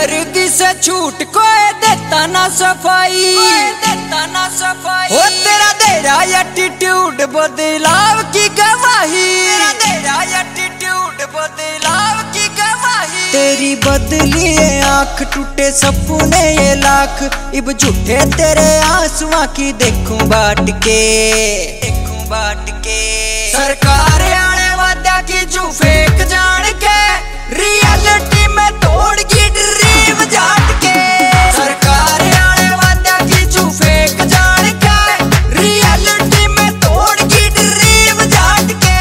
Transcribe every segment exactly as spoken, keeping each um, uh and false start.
दर्दी से छूट कोई देता ना सफाई, देता ना सफाई। हो तेरा तेरा एटीट्यूड बदलाव की गवाही, तेरा एटीट्यूड बदलाव की गवाही। तेरी बदली आंख टूटे सपने ये लाख, इब झूठे तेरे आंसुओं की देखूं बाट के, देखूं बाट के। सरकार आने वादा की जू फेक जान के, रियलिटी में तोड़ की ड्रीम जाट के। सरकार आने वादा की जू फेक जान के, रियलिटी में तोड़ की ड्रीम जाट के।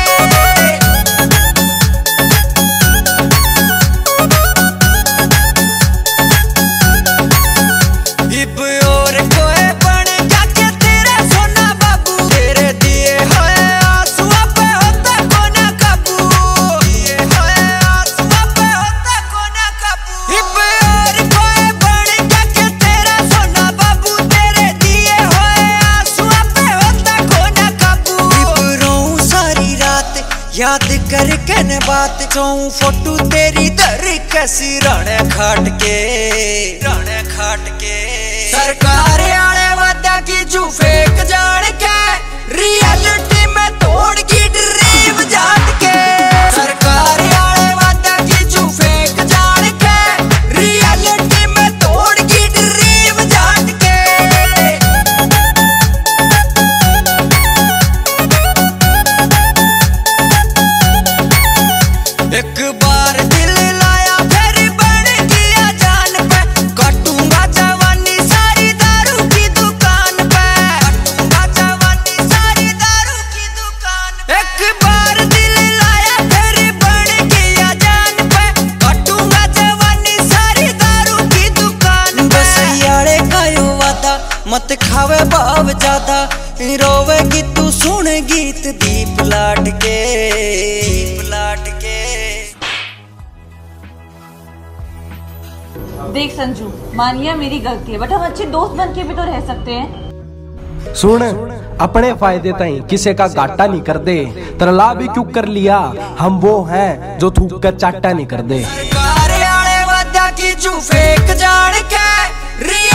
इब और कोई बन गया के तेरा सोना बाबू, तेरे दिए हुए आंसुओं पे होता कोना काबू, दिए हुए आंसुओं पे होता कोना काबू। इब और कोई बन गया के तेरा सोना बाबू, तेरे दिए हुए आंसुओं पे होता कोना काबू। इब रोऊं सारी रात याद करके न बात, सोऊं फोटो तेरी दर कैसी राणे खाट के, राणे खाट के। सरकार आने वादा की जू फेक जान के, रियलिटी में तोड़ की ड्रीम जाट के। सरकार आने वादा की जू फेक जान के, रियलिटी में तोड़ की ड्रीम जाट के। एक बार दिल लाया फिर बन गया जान पे, काटूंगा जवानी सारी दारू की दुकान पे, काटूंगा जवानी सारी दारू की दुकान पे। एक बार दिल लाया फिर बन गया जान पे, काटूंगा जवानी सारी दारू की दुकान पे। बस यारे का यो वादा मत खावे भाव ज्यादा, रोवेगी तू सुन गीत दीप लाट के, दीप लाट के। देख संजू, मान लिया मेरी गलती है, बट हम अच्छे दोस्त बन के भी तो रह सकते हैं। सुन, अपने फायदे ताई किसी का घाटा नहीं कर दे, तरला भी क्यों कर लिया, हम वो हैं जो थूक कर चाटा नहीं कर दे। सरकार आने वादा की जू फेक जान के,